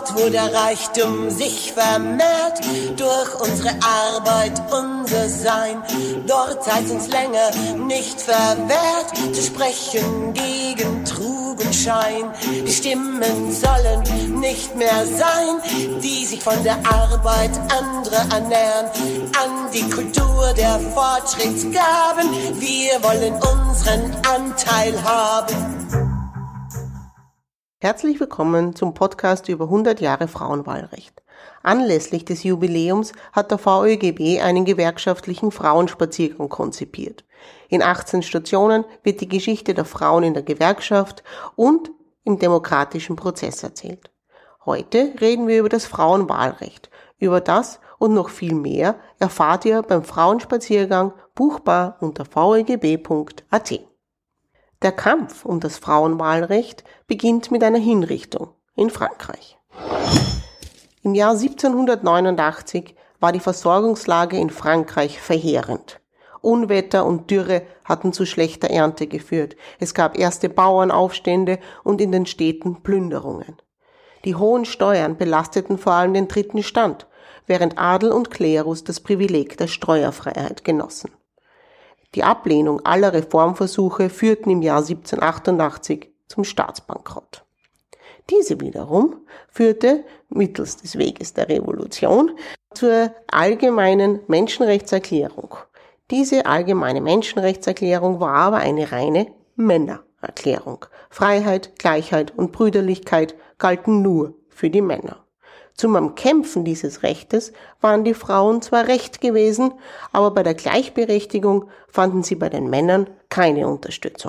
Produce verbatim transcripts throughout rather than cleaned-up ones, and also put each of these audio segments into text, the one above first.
Dort, wo der Reichtum sich vermehrt, durch unsere Arbeit unser Sein, dort sei's uns länger nicht verwehrt, zu sprechen gegen Trug und Schein. Die Stimmen sollen nicht mehr sein, die sich von der Arbeit anderer ernähren, an die Kultur der Fortschrittsgaben. Wir wollen unseren Anteil haben. Herzlich willkommen zum Podcast über hundert Jahre Frauenwahlrecht. Anlässlich des Jubiläums hat der V ö G B einen gewerkschaftlichen Frauenspaziergang konzipiert. In achtzehn Stationen wird die Geschichte der Frauen in der Gewerkschaft und im demokratischen Prozess erzählt. Heute reden wir über das Frauenwahlrecht. Über das und noch viel mehr erfahrt ihr beim Frauenspaziergang, buchbar unter v ö g b punkt a t. Der Kampf um das Frauenwahlrecht beginnt mit einer Hinrichtung in Frankreich. Im Jahr siebzehnhundertneunundachtzig war die Versorgungslage in Frankreich verheerend. Unwetter und Dürre hatten zu schlechter Ernte geführt. Es gab erste Bauernaufstände und in den Städten Plünderungen. Die hohen Steuern belasteten vor allem den dritten Stand, während Adel und Klerus das Privileg der Steuerfreiheit genossen. Die Ablehnung aller Reformversuche führten im Jahr siebzehnhundertachtundachtzig zum Staatsbankrott. Diese wiederum führte mittels des Weges der Revolution zur allgemeinen Menschenrechtserklärung. Diese allgemeine Menschenrechtserklärung war aber eine reine Männererklärung. Freiheit, Gleichheit und Brüderlichkeit galten nur für die Männer. Zum Umkämpfen dieses Rechtes waren die Frauen zwar recht gewesen, aber bei der Gleichberechtigung fanden sie bei den Männern keine Unterstützung.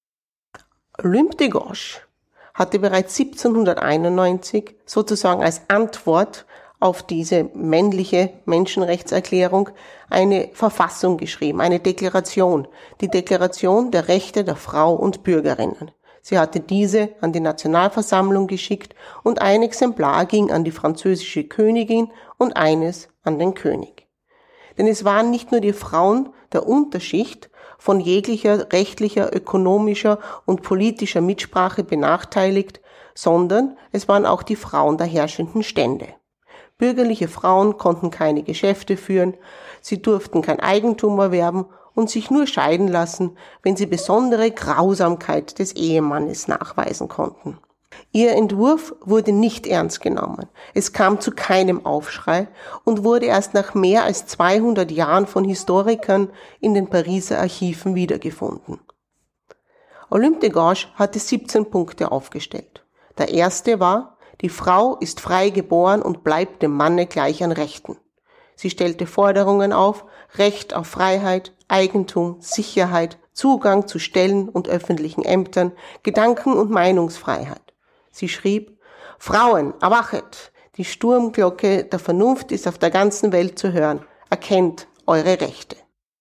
Olympe de Gouges hatte bereits siebzehnhunderteinundneunzig sozusagen als Antwort auf diese männliche Menschenrechtserklärung eine Verfassung geschrieben, eine Deklaration, die Deklaration der Rechte der Frau und Bürgerinnen. Sie hatte diese an die Nationalversammlung geschickt und ein Exemplar ging an die französische Königin und eines an den König. Denn es waren nicht nur die Frauen der Unterschicht von jeglicher rechtlicher, ökonomischer und politischer Mitsprache benachteiligt, sondern es waren auch die Frauen der herrschenden Stände. Bürgerliche Frauen konnten keine Geschäfte führen, sie durften kein Eigentum erwerben und sich nur scheiden lassen, wenn sie besondere Grausamkeit des Ehemannes nachweisen konnten. Ihr Entwurf wurde nicht ernst genommen. Es kam zu keinem Aufschrei und wurde erst nach mehr als zweihundert Jahren von Historikern in den Pariser Archiven wiedergefunden. Olympe de Gouges hatte siebzehn Punkte aufgestellt. Der erste war: Die Frau ist frei geboren und bleibt dem Manne gleich an Rechten. Sie stellte Forderungen auf: Recht auf Freiheit, Eigentum, Sicherheit, Zugang zu Stellen und öffentlichen Ämtern, Gedanken- und Meinungsfreiheit. Sie schrieb: Frauen, erwachet! Die Sturmglocke der Vernunft ist auf der ganzen Welt zu hören. Erkennt eure Rechte.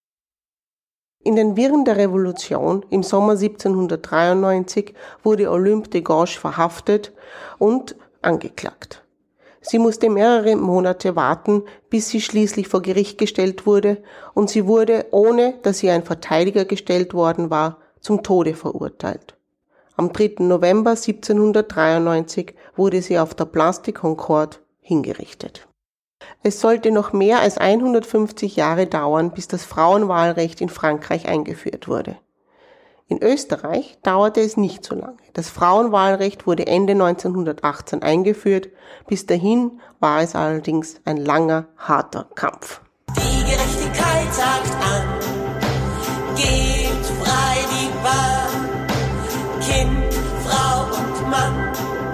In den Wirren der Revolution im Sommer siebzehnhundertdreiundneunzig wurde Olympe de Gouges verhaftet und angeklagt. Sie musste mehrere Monate warten, bis sie schließlich vor Gericht gestellt wurde, und sie wurde, ohne dass ihr ein Verteidiger gestellt worden war, zum Tode verurteilt. Am dritten November siebzehnhundertdreiundneunzig wurde sie auf der Place de Concorde hingerichtet. Es sollte noch mehr als hundertfünfzig Jahre dauern, bis das Frauenwahlrecht in Frankreich eingeführt wurde. In Österreich dauerte es nicht so lange. Das Frauenwahlrecht wurde Ende neunzehnhundertachtzehn eingeführt. Bis dahin war es allerdings ein langer, harter Kampf. Die Gerechtigkeit sagt an, geht frei die Bahn, Kind, Frau und Mann.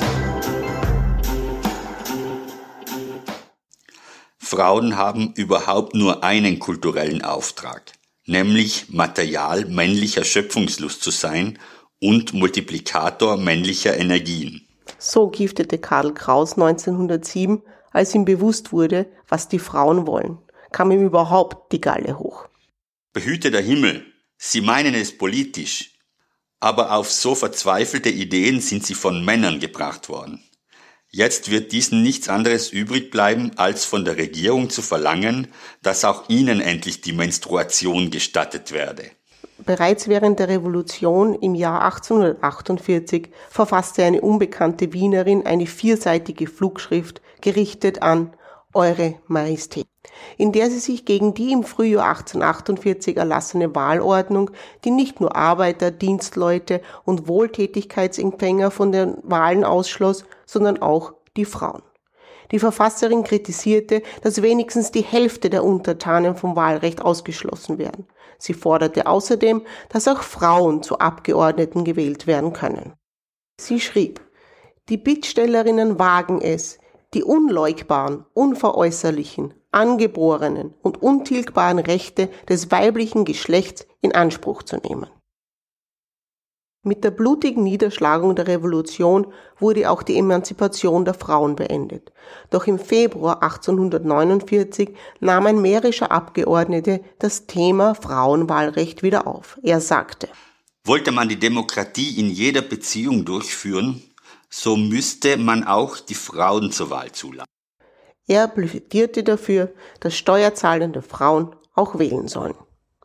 Frauen haben überhaupt nur einen kulturellen Auftrag, nämlich Material männlicher Schöpfungslust zu sein und Multiplikator männlicher Energien. So giftete Karl Kraus neunzehnhundertsieben, als ihm bewusst wurde, was die Frauen wollen. Kam ihm überhaupt die Galle hoch. Behüte der Himmel, Sie meinen es politisch, aber auf so verzweifelte Ideen sind sie von Männern gebracht worden. Jetzt wird diesen nichts anderes übrig bleiben, als von der Regierung zu verlangen, dass auch ihnen endlich die Menstruation gestattet werde. Bereits während der Revolution im Jahr achtzehnhundertachtundvierzig verfasste eine unbekannte Wienerin eine vierseitige Flugschrift, gerichtet an Eure Majestät, in der sie sich gegen die im Frühjahr achtzehnhundertachtundvierzig erlassene Wahlordnung, die nicht nur Arbeiter, Dienstleute und Wohltätigkeitsempfänger von den Wahlen ausschloss, sondern auch die Frauen. Die Verfasserin kritisierte, dass wenigstens die Hälfte der Untertanen vom Wahlrecht ausgeschlossen werden. Sie forderte außerdem, dass auch Frauen zu Abgeordneten gewählt werden können. Sie schrieb: Die Bittstellerinnen wagen es, die unleugbaren, unveräußerlichen, angeborenen und untilgbaren Rechte des weiblichen Geschlechts in Anspruch zu nehmen. Mit der blutigen Niederschlagung der Revolution wurde auch die Emanzipation der Frauen beendet. Doch im Februar achtzehnhundertneunundvierzig nahm ein mährischer Abgeordnete das Thema Frauenwahlrecht wieder auf. Er sagte: Wollte man die Demokratie in jeder Beziehung durchführen, so müsste man auch die Frauen zur Wahl zulassen. Er plädierte dafür, dass steuerzahlende Frauen auch wählen sollen.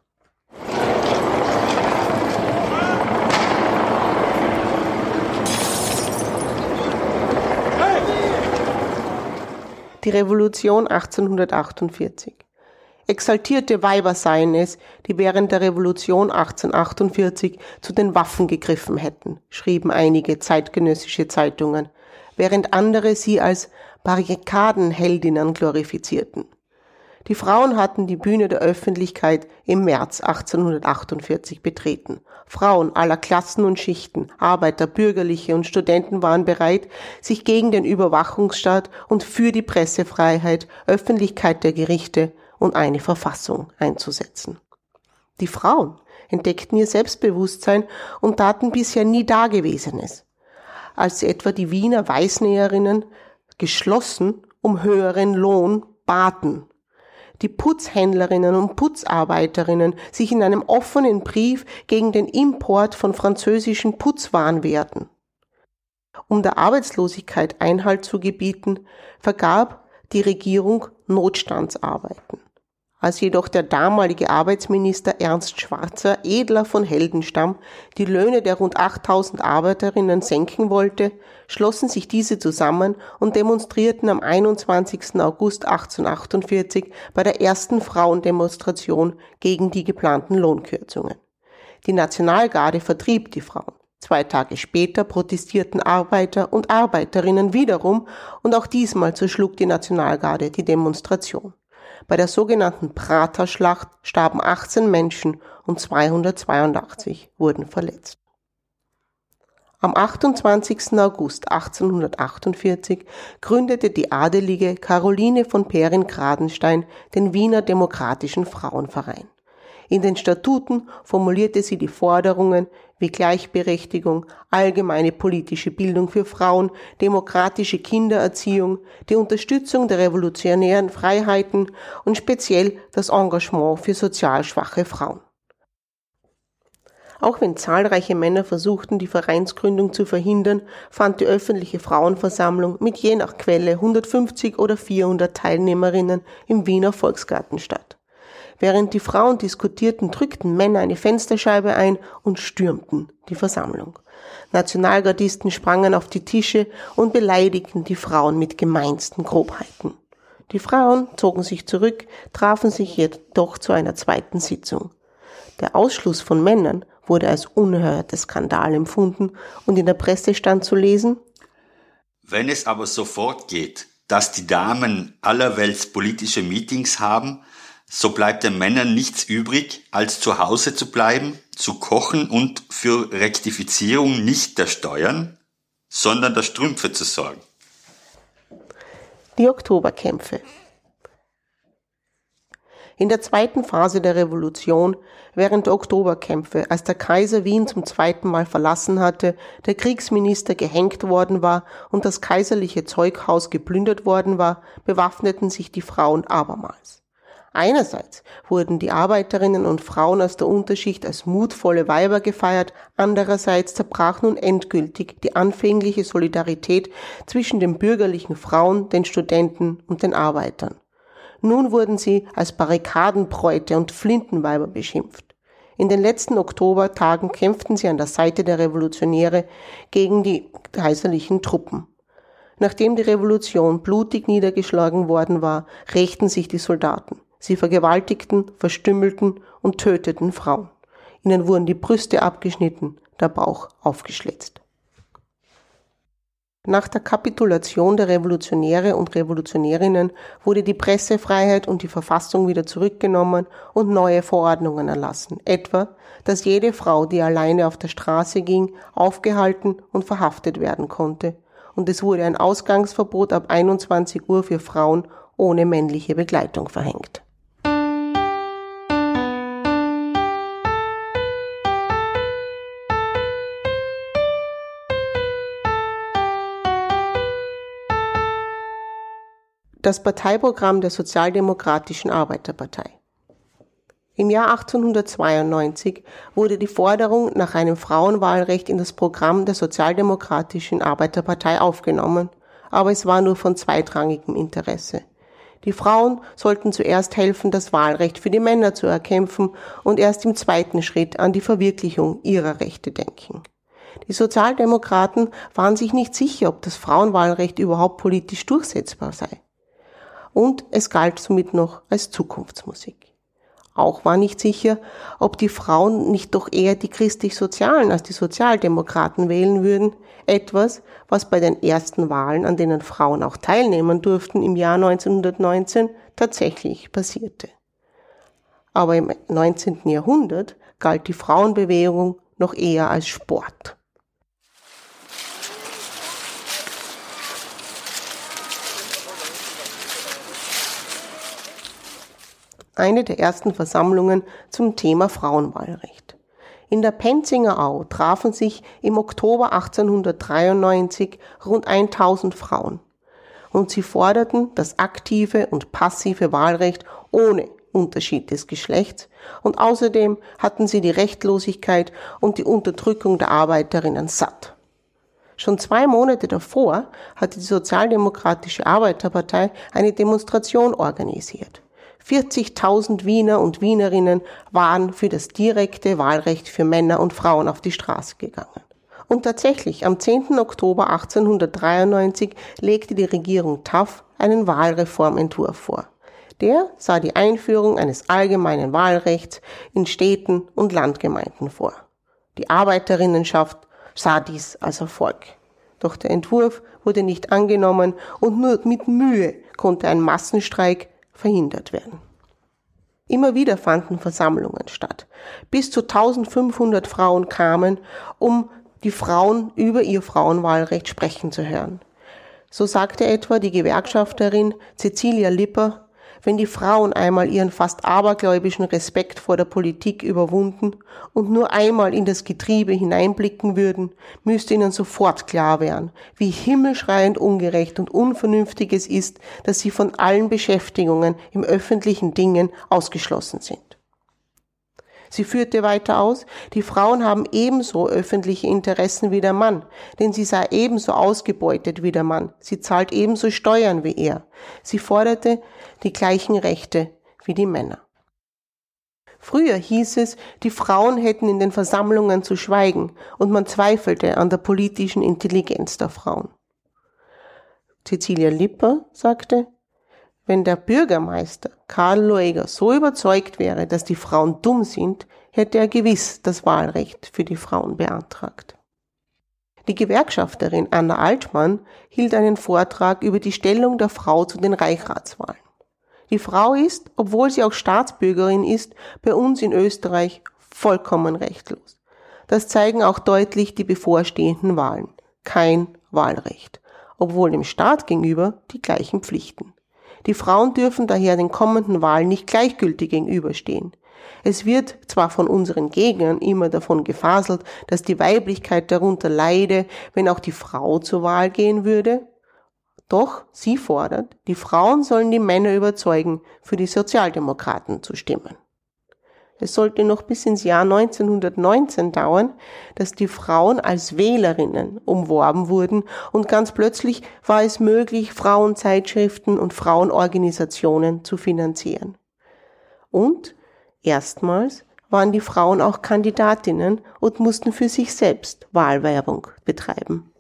Die Revolution achtzehnhundertachtundvierzig. Exaltierte Weiber seien es, die während der Revolution achtzehnhundertachtundvierzig zu den Waffen gegriffen hätten, schrieben einige zeitgenössische Zeitungen, während andere sie als Barrikadenheldinnen glorifizierten. Die Frauen hatten die Bühne der Öffentlichkeit im März achtzehnhundertachtundvierzig betreten. Frauen aller Klassen und Schichten, Arbeiter, Bürgerliche und Studenten waren bereit, sich gegen den Überwachungsstaat und für die Pressefreiheit, Öffentlichkeit der Gerichte und eine Verfassung einzusetzen. Die Frauen entdeckten ihr Selbstbewusstsein und taten bisher nie Dagewesenes, als etwa die Wiener Weißnäherinnen geschlossen um höheren Lohn baten. Die Putzhändlerinnen und Putzarbeiterinnen sich in einem offenen Brief gegen den Import von französischen Putzwaren wehrten. Um der Arbeitslosigkeit Einhalt zu gebieten, vergab die Regierung Notstandsarbeiten. Als jedoch der damalige Arbeitsminister Ernst Schwarzer, Edler von Heldenstamm, die Löhne der rund achttausend Arbeiterinnen senken wollte, schlossen sich diese zusammen und demonstrierten am einundzwanzigsten August achtzehnhundertachtundvierzig bei der ersten Frauendemonstration gegen die geplanten Lohnkürzungen. Die Nationalgarde vertrieb die Frauen. Zwei Tage später protestierten Arbeiter und Arbeiterinnen wiederum und auch diesmal zerschlug die Nationalgarde die Demonstration. Bei der sogenannten Praterschlacht starben achtzehn Menschen und zweihundertzweiundachtzig wurden verletzt. Am achtundzwanzigsten August achtzehnhundertachtundvierzig gründete die adelige Caroline von Perin-Gradenstein den Wiener Demokratischen Frauenverein. In den Statuten formulierte sie die Forderungen wie Gleichberechtigung, allgemeine politische Bildung für Frauen, demokratische Kindererziehung, die Unterstützung der revolutionären Freiheiten und speziell das Engagement für sozial schwache Frauen. Auch wenn zahlreiche Männer versuchten, die Vereinsgründung zu verhindern, fand die öffentliche Frauenversammlung mit je nach Quelle hundertfünfzig oder vierhundert Teilnehmerinnen im Wiener Volksgarten statt. Während die Frauen diskutierten, drückten Männer eine Fensterscheibe ein und stürmten die Versammlung. Nationalgardisten sprangen auf die Tische und beleidigten die Frauen mit gemeinsten Grobheiten. Die Frauen zogen sich zurück, trafen sich jedoch zu einer zweiten Sitzung. Der Ausschluss von Männern wurde als unerhörter Skandal empfunden und in der Presse stand zu lesen: Wenn es aber so fortgeht, dass die Damen allerwelts politische Meetings haben, so bleibt den Männern nichts übrig, als zu Hause zu bleiben, zu kochen und für Rektifizierung nicht der Steuern, sondern der Strümpfe zu sorgen. Die Oktoberkämpfe. In der zweiten Phase der Revolution, während der Oktoberkämpfe, als der Kaiser Wien zum zweiten Mal verlassen hatte, der Kriegsminister gehängt worden war und das kaiserliche Zeughaus geplündert worden war, bewaffneten sich die Frauen abermals. Einerseits wurden die Arbeiterinnen und Frauen aus der Unterschicht als mutvolle Weiber gefeiert, andererseits zerbrach nun endgültig die anfängliche Solidarität zwischen den bürgerlichen Frauen, den Studenten und den Arbeitern. Nun wurden sie als Barrikadenbräute und Flintenweiber beschimpft. In den letzten Oktobertagen kämpften sie an der Seite der Revolutionäre gegen die kaiserlichen Truppen. Nachdem die Revolution blutig niedergeschlagen worden war, rächten sich die Soldaten. Sie vergewaltigten, verstümmelten und töteten Frauen. Ihnen wurden die Brüste abgeschnitten, der Bauch aufgeschlitzt. Nach der Kapitulation der Revolutionäre und Revolutionärinnen wurde die Pressefreiheit und die Verfassung wieder zurückgenommen und neue Verordnungen erlassen, etwa, dass jede Frau, die alleine auf der Straße ging, aufgehalten und verhaftet werden konnte, und es wurde ein Ausgangsverbot ab einundzwanzig Uhr für Frauen ohne männliche Begleitung verhängt. Das Parteiprogramm der Sozialdemokratischen Arbeiterpartei. Im Jahr achtzehnhundertzweiundneunzig wurde die Forderung nach einem Frauenwahlrecht in das Programm der Sozialdemokratischen Arbeiterpartei aufgenommen, aber es war nur von zweitrangigem Interesse. Die Frauen sollten zuerst helfen, das Wahlrecht für die Männer zu erkämpfen und erst im zweiten Schritt an die Verwirklichung ihrer Rechte denken. Die Sozialdemokraten waren sich nicht sicher, ob das Frauenwahlrecht überhaupt politisch durchsetzbar sei. Und es galt somit noch als Zukunftsmusik. Auch war nicht sicher, ob die Frauen nicht doch eher die Christlich-Sozialen als die Sozialdemokraten wählen würden, etwas, was bei den ersten Wahlen, an denen Frauen auch teilnehmen durften, im Jahr neunzehnhundertneunzehn tatsächlich passierte. Aber im neunzehnten Jahrhundert galt die Frauenbewegung noch eher als Sport. Eine der ersten Versammlungen zum Thema Frauenwahlrecht. In der Penzinger Au trafen sich im Oktober achtzehnhundertdreiundneunzig rund tausend Frauen und sie forderten das aktive und passive Wahlrecht ohne Unterschied des Geschlechts und außerdem hatten sie die Rechtlosigkeit und die Unterdrückung der Arbeiterinnen satt. Schon zwei Monate davor hatte die Sozialdemokratische Arbeiterpartei eine Demonstration organisiert. vierzigtausend Wiener und Wienerinnen waren für das direkte Wahlrecht für Männer und Frauen auf die Straße gegangen. Und tatsächlich, am zehnten Oktober achtzehnhundertdreiundneunzig legte die Regierung Taft einen Wahlreformentwurf vor. Der sah die Einführung eines allgemeinen Wahlrechts in Städten und Landgemeinden vor. Die Arbeiterinnenschaft sah dies als Erfolg. Doch der Entwurf wurde nicht angenommen und nur mit Mühe konnte ein Massenstreik verhindert werden. Immer wieder fanden Versammlungen statt. Bis zu eintausendfünfhundert Frauen kamen, um die Frauen über ihr Frauenwahlrecht sprechen zu hören. So sagte etwa die Gewerkschafterin Cecilia Lipper: Wenn die Frauen einmal ihren fast abergläubischen Respekt vor der Politik überwunden und nur einmal in das Getriebe hineinblicken würden, müsste ihnen sofort klar werden, wie himmelschreiend ungerecht und unvernünftig es ist, dass sie von allen Beschäftigungen im öffentlichen Dingen ausgeschlossen sind. Sie führte weiter aus, die Frauen haben ebenso öffentliche Interessen wie der Mann, denn sie sei ebenso ausgebeutet wie der Mann, sie zahlt ebenso Steuern wie er. Sie forderte die gleichen Rechte wie die Männer. Früher hieß es, die Frauen hätten in den Versammlungen zu schweigen und man zweifelte an der politischen Intelligenz der Frauen. Cecilia Lipper sagte: Wenn der Bürgermeister Karl Lueger so überzeugt wäre, dass die Frauen dumm sind, hätte er gewiss das Wahlrecht für die Frauen beantragt. Die Gewerkschafterin Anna Altmann hielt einen Vortrag über die Stellung der Frau zu den Reichsratswahlen. Die Frau ist, obwohl sie auch Staatsbürgerin ist, bei uns in Österreich vollkommen rechtlos. Das zeigen auch deutlich die bevorstehenden Wahlen. Kein Wahlrecht, obwohl dem Staat gegenüber die gleichen Pflichten. Die Frauen dürfen daher den kommenden Wahlen nicht gleichgültig gegenüberstehen. Es wird zwar von unseren Gegnern immer davon gefaselt, dass die Weiblichkeit darunter leide, wenn auch die Frau zur Wahl gehen würde. Doch sie fordert, die Frauen sollen die Männer überzeugen, für die Sozialdemokraten zu stimmen. Es sollte noch bis ins Jahr neunzehnhundertneunzehn dauern, dass die Frauen als Wählerinnen umworben wurden und ganz plötzlich war es möglich, Frauenzeitschriften und Frauenorganisationen zu finanzieren. Und erstmals waren die Frauen auch Kandidatinnen und mussten für sich selbst Wahlwerbung betreiben.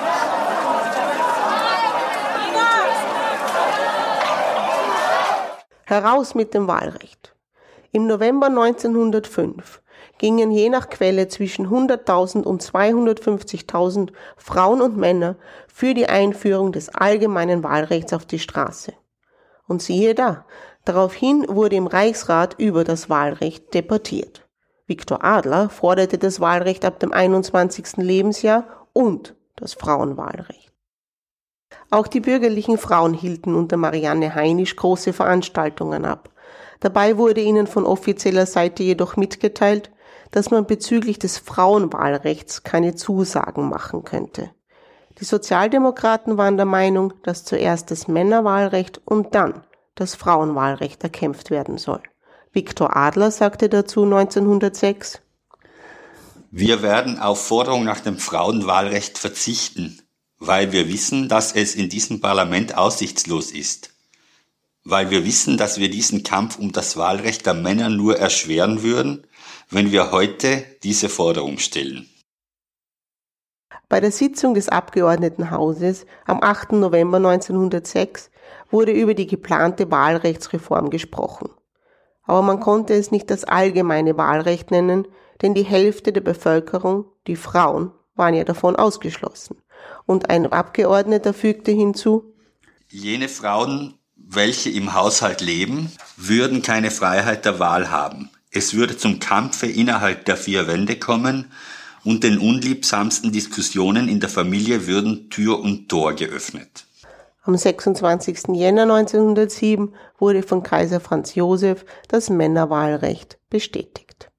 Heraus mit dem Wahlrecht. Im November neunzehnhundertfünf gingen je nach Quelle zwischen hunderttausend und zweihundertfünfzigtausend Frauen und Männer für die Einführung des allgemeinen Wahlrechts auf die Straße. Und siehe da, daraufhin wurde im Reichsrat über das Wahlrecht debattiert. Viktor Adler forderte das Wahlrecht ab dem einundzwanzigsten Lebensjahr und das Frauenwahlrecht. Auch die bürgerlichen Frauen hielten unter Marianne Heinisch große Veranstaltungen ab. Dabei wurde ihnen von offizieller Seite jedoch mitgeteilt, dass man bezüglich des Frauenwahlrechts keine Zusagen machen könnte. Die Sozialdemokraten waren der Meinung, dass zuerst das Männerwahlrecht und dann das Frauenwahlrecht erkämpft werden soll. Viktor Adler sagte dazu neunzehnhundertsechs: Wir werden auf Forderung nach dem Frauenwahlrecht verzichten, weil wir wissen, dass es in diesem Parlament aussichtslos ist. Weil wir wissen, dass wir diesen Kampf um das Wahlrecht der Männer nur erschweren würden, wenn wir heute diese Forderung stellen. Bei der Sitzung des Abgeordnetenhauses am achten November neunzehnhundertsechs wurde über die geplante Wahlrechtsreform gesprochen. Aber man konnte es nicht das allgemeine Wahlrecht nennen, denn die Hälfte der Bevölkerung, die Frauen, waren ja davon ausgeschlossen. Und ein Abgeordneter fügte hinzu: Jene Frauen, welche im Haushalt leben, würden keine Freiheit der Wahl haben. Es würde zum Kampfe innerhalb der vier Wände kommen und den unliebsamsten Diskussionen in der Familie würden Tür und Tor geöffnet. Am sechsundzwanzigsten Jänner neunzehnhundertsieben wurde von Kaiser Franz Joseph das Männerwahlrecht bestätigt.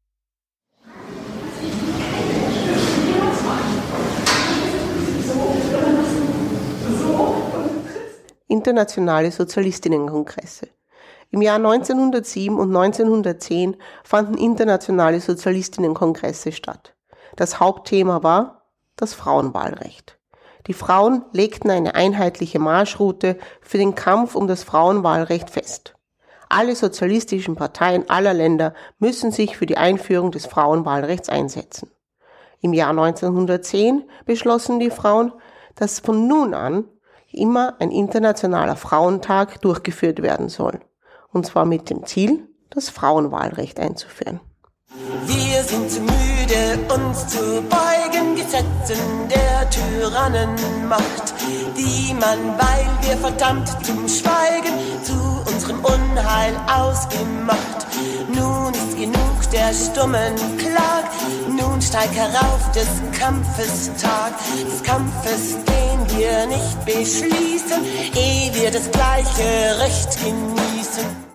Internationale Sozialistinnenkongresse. Im Jahr neunzehnhundertsieben und neunzehnhundertzehn fanden internationale Sozialistinnenkongresse statt. Das Hauptthema war das Frauenwahlrecht. Die Frauen legten eine einheitliche Marschroute für den Kampf um das Frauenwahlrecht fest. Alle sozialistischen Parteien aller Länder müssen sich für die Einführung des Frauenwahlrechts einsetzen. Im Jahr neunzehnhundertzehn beschlossen die Frauen, dass von nun an immer ein internationaler Frauentag durchgeführt werden soll. Und zwar mit dem Ziel, das Frauenwahlrecht einzuführen. Wir sind zu müde, uns zu beugen Gesetzen der Tyrannenmacht, die man, weil wir verdammt zum Schweigen, zu unserem Unheil ausgemacht. Nun ist genug der stummen Klag, nun steig herauf des Kampfes Tag, des Kampfes, den wir nicht beschließen, ehe wir das gleiche Recht genießen.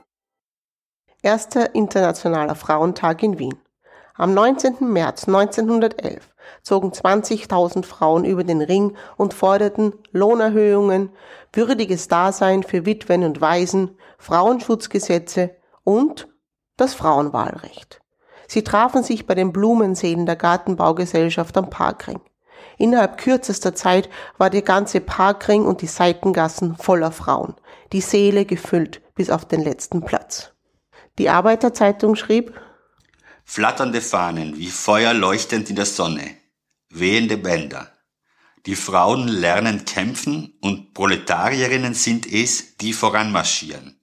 Erster Internationaler Frauentag in Wien. Am neunzehnten März neunzehnhundertelf zogen zwanzigtausend Frauen über den Ring und forderten Lohnerhöhungen, würdiges Dasein für Witwen und Waisen, Frauenschutzgesetze und das Frauenwahlrecht. Sie trafen sich bei den Blumenseen der Gartenbaugesellschaft am Parkring. Innerhalb kürzester Zeit war der ganze Parkring und die Seitengassen voller Frauen, die Säle gefüllt bis auf den letzten Platz. Die Arbeiterzeitung schrieb: Flatternde Fahnen, wie Feuer leuchtend in der Sonne, wehende Bänder. Die Frauen lernen kämpfen und Proletarierinnen sind es, die voranmarschieren.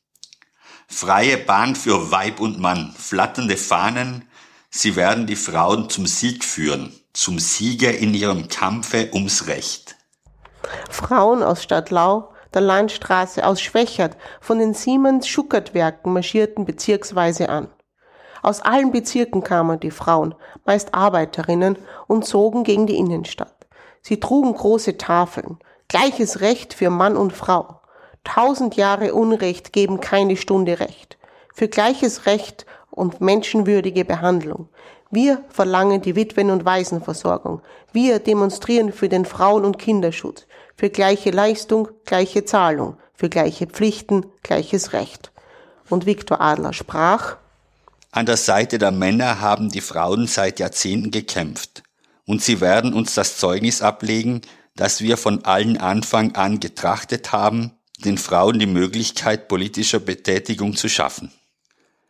Freie Bahn für Weib und Mann, flatternde Fahnen, sie werden die Frauen zum Sieg führen, zum Sieger in ihrem Kampfe ums Recht. Frauen aus Stadtlau, der Landstraße, aus Schwächert, von den Siemens-Schuckert-Werken marschierten bezirksweise an. Aus allen Bezirken kamen die Frauen, meist Arbeiterinnen, und zogen gegen die Innenstadt. Sie trugen große Tafeln, gleiches Recht für Mann und Frau. Tausend Jahre Unrecht geben keine Stunde Recht. Für gleiches Recht und menschenwürdige Behandlung. Wir verlangen die Witwen- und Waisenversorgung. Wir demonstrieren für den Frauen- und Kinderschutz. Für gleiche Leistung, gleiche Zahlung. Für gleiche Pflichten, gleiches Recht. Und Viktor Adler sprach: An der Seite der Männer haben die Frauen seit Jahrzehnten gekämpft. Und sie werden uns das Zeugnis ablegen, dass wir von allen Anfang an getrachtet haben, den Frauen die Möglichkeit politischer Betätigung zu schaffen.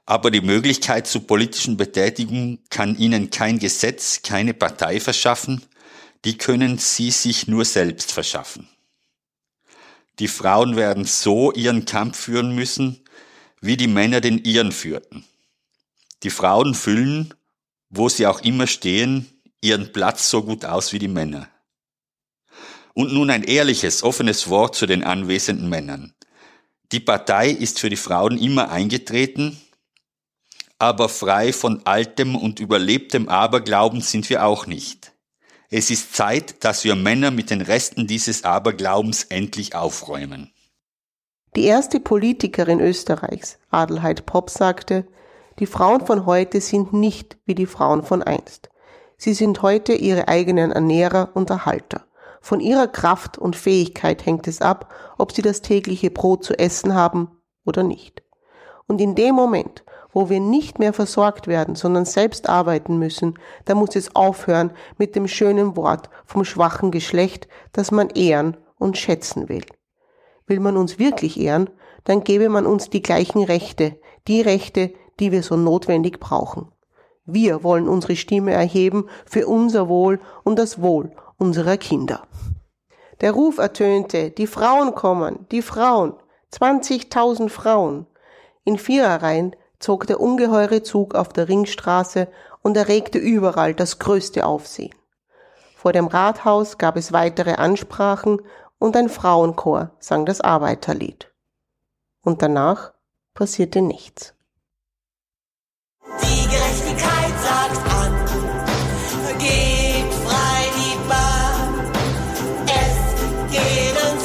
Aber die Möglichkeit zur politischen Betätigung kann ihnen kein Gesetz, keine Partei verschaffen, die können sie sich nur selbst verschaffen. Die Frauen werden so ihren Kampf führen müssen, wie die Männer den ihren führten. Die Frauen füllen, wo sie auch immer stehen, ihren Platz so gut aus wie die Männer. Und nun ein ehrliches, offenes Wort zu den anwesenden Männern. Die Partei ist für die Frauen immer eingetreten, aber frei von altem und überlebtem Aberglauben sind wir auch nicht. Es ist Zeit, dass wir Männer mit den Resten dieses Aberglaubens endlich aufräumen. Die erste Politikerin Österreichs, Adelheid Popp, sagte, die Frauen von heute sind nicht wie die Frauen von einst. Sie sind heute ihre eigenen Ernährer und Erhalter. Von ihrer Kraft und Fähigkeit hängt es ab, ob sie das tägliche Brot zu essen haben oder nicht. Und in dem Moment, wo wir nicht mehr versorgt werden, sondern selbst arbeiten müssen, da muss es aufhören mit dem schönen Wort vom schwachen Geschlecht, das man ehren und schätzen will. Will man uns wirklich ehren, dann gebe man uns die gleichen Rechte, die Rechte, die wir so notwendig brauchen. Wir wollen unsere Stimme erheben für unser Wohl und das Wohl unserer Kinder. Der Ruf ertönte, die Frauen kommen, die Frauen, zwanzigtausend Frauen. In Viererreihen zog der ungeheure Zug auf der Ringstraße und erregte überall das größte Aufsehen. Vor dem Rathaus gab es weitere Ansprachen und ein Frauenchor sang das Arbeiterlied. Und danach passierte nichts. Die Gerechtigkeit sagt an, vergebt frei die Bahn, es geht uns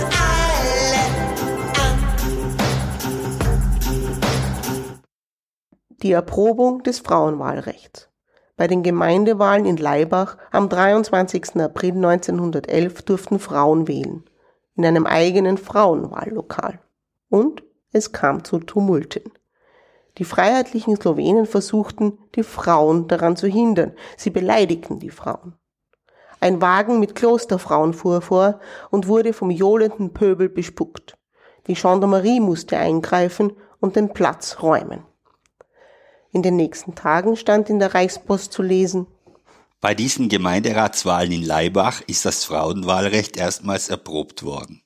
alle an. Die Erprobung des Frauenwahlrechts. Bei den Gemeindewahlen in Laibach am dreiundzwanzigsten April neunzehnhundertelf durften Frauen wählen, in einem eigenen Frauenwahllokal. Und es kam zu Tumulten. Die freiheitlichen Slowenen versuchten, die Frauen daran zu hindern. Sie beleidigten die Frauen. Ein Wagen mit Klosterfrauen fuhr vor und wurde vom johlenden Pöbel bespuckt. Die Gendarmerie musste eingreifen und den Platz räumen. In den nächsten Tagen stand in der Reichspost zu lesen: Bei diesen Gemeinderatswahlen in Laibach ist das Frauenwahlrecht erstmals erprobt worden.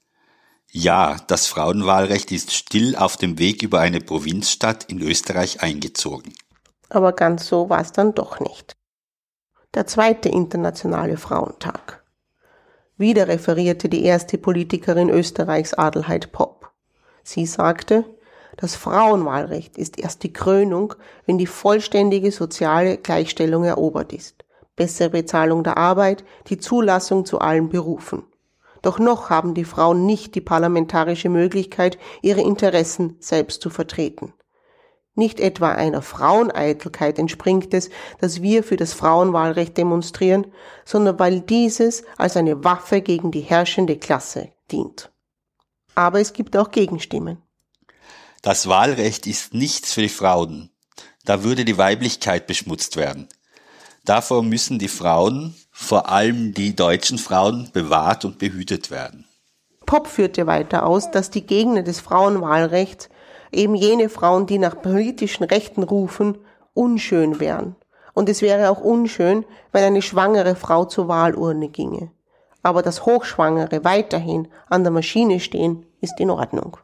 Ja, das Frauenwahlrecht ist still auf dem Weg über eine Provinzstadt in Österreich eingezogen. Aber ganz so war es dann doch nicht. Der zweite internationale Frauentag. Wieder referierte die erste Politikerin Österreichs Adelheid Popp. Sie sagte, das Frauenwahlrecht ist erst die Krönung, wenn die vollständige soziale Gleichstellung erobert ist. Bessere Bezahlung der Arbeit, die Zulassung zu allen Berufen. Doch noch haben die Frauen nicht die parlamentarische Möglichkeit, ihre Interessen selbst zu vertreten. Nicht etwa einer Fraueneitelkeit entspringt es, dass wir für das Frauenwahlrecht demonstrieren, sondern weil dieses als eine Waffe gegen die herrschende Klasse dient. Aber es gibt auch Gegenstimmen. Das Wahlrecht ist nichts für die Frauen. Da würde die Weiblichkeit beschmutzt werden. Davor müssen die Frauen, vor allem die deutschen Frauen, bewahrt und behütet werden. Popp führte weiter aus, dass die Gegner des Frauenwahlrechts, eben jene Frauen, die nach politischen Rechten rufen, unschön wären. Und es wäre auch unschön, wenn eine schwangere Frau zur Wahlurne ginge. Aber dass Hochschwangere weiterhin an der Maschine stehen, ist in Ordnung.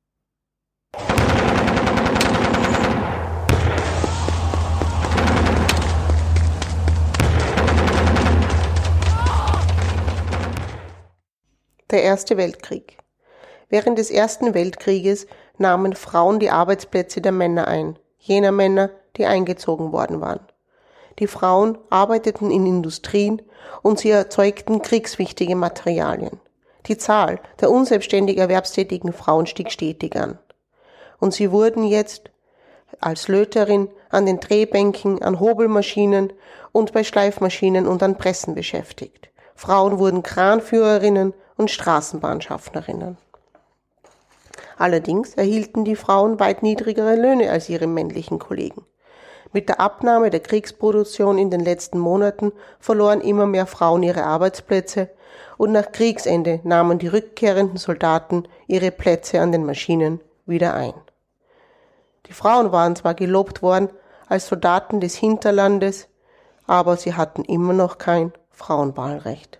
Der Erste Weltkrieg. Während des Ersten Weltkrieges nahmen Frauen die Arbeitsplätze der Männer ein, jener Männer, die eingezogen worden waren. Die Frauen arbeiteten in Industrien und sie erzeugten kriegswichtige Materialien. Die Zahl der unselbstständig erwerbstätigen Frauen stieg stetig an. Und sie wurden jetzt als Löterin an den Drehbänken, an Hobelmaschinen und bei Schleifmaschinen und an Pressen beschäftigt. Frauen wurden Kranführerinnen und Straßenbahnschaffnerinnen. Allerdings erhielten die Frauen weit niedrigere Löhne als ihre männlichen Kollegen. Mit der Abnahme der Kriegsproduktion in den letzten Monaten verloren immer mehr Frauen ihre Arbeitsplätze und nach Kriegsende nahmen die rückkehrenden Soldaten ihre Plätze an den Maschinen wieder ein. Die Frauen waren zwar gelobt worden als Soldaten des Hinterlandes, aber sie hatten immer noch kein Frauenwahlrecht.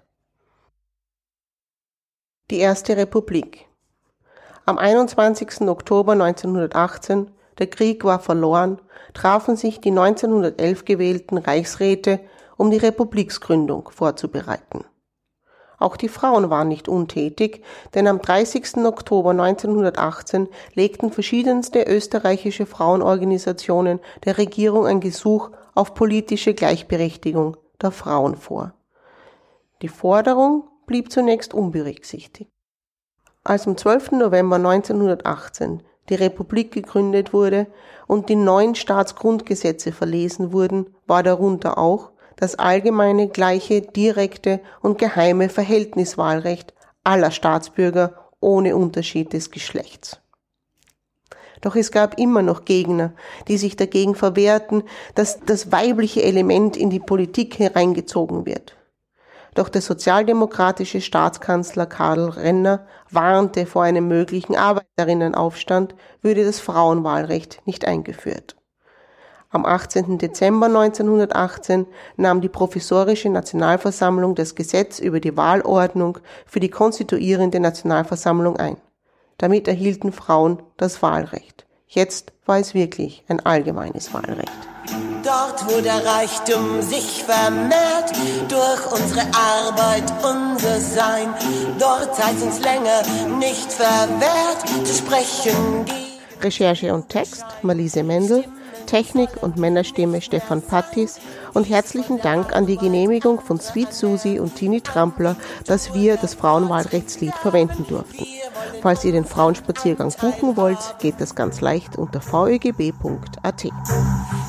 Die Erste Republik. Am einundzwanzigsten Oktober neunzehnhundertachtzehn, der Krieg war verloren, trafen sich die neunzehnhundertelf gewählten Reichsräte, um die Republiksgründung vorzubereiten. Auch die Frauen waren nicht untätig, denn am dreißigsten Oktober neunzehnhundertachtzehn legten verschiedenste österreichische Frauenorganisationen der Regierung ein Gesuch auf politische Gleichberechtigung der Frauen vor. Die Forderung blieb zunächst unberücksichtigt. Als am zwölften November neunzehnhundertachtzehn die Republik gegründet wurde und die neuen Staatsgrundgesetze verlesen wurden, war darunter auch das allgemeine, gleiche, direkte und geheime Verhältniswahlrecht aller Staatsbürger ohne Unterschied des Geschlechts. Doch es gab immer noch Gegner, die sich dagegen verwehrten, dass das weibliche Element in die Politik hereingezogen wird. Doch der sozialdemokratische Staatskanzler Karl Renner warnte vor einem möglichen Arbeiterinnenaufstand, würde das Frauenwahlrecht nicht eingeführt. Am achtzehnten Dezember neunzehnhundertachtzehn nahm die Provisorische Nationalversammlung das Gesetz über die Wahlordnung für die konstituierende Nationalversammlung ein. Damit erhielten Frauen das Wahlrecht. Jetzt war es wirklich ein allgemeines Wahlrecht. Dort, wo der Reichtum sich vermehrt, durch unsere Arbeit, unser Sein, dort seid uns länger nicht verwehrt, zu sprechen die... Recherche und Text Marlise Mendel, Technik und Männerstimme Stefan Pattis und herzlichen Dank an die Genehmigung von Sweet Susi und Tini Trampler, dass wir das Frauenwahlrechtslied verwenden durften. Falls ihr den Frauenspaziergang buchen wollt, geht das ganz leicht unter v ö g b punkt a t.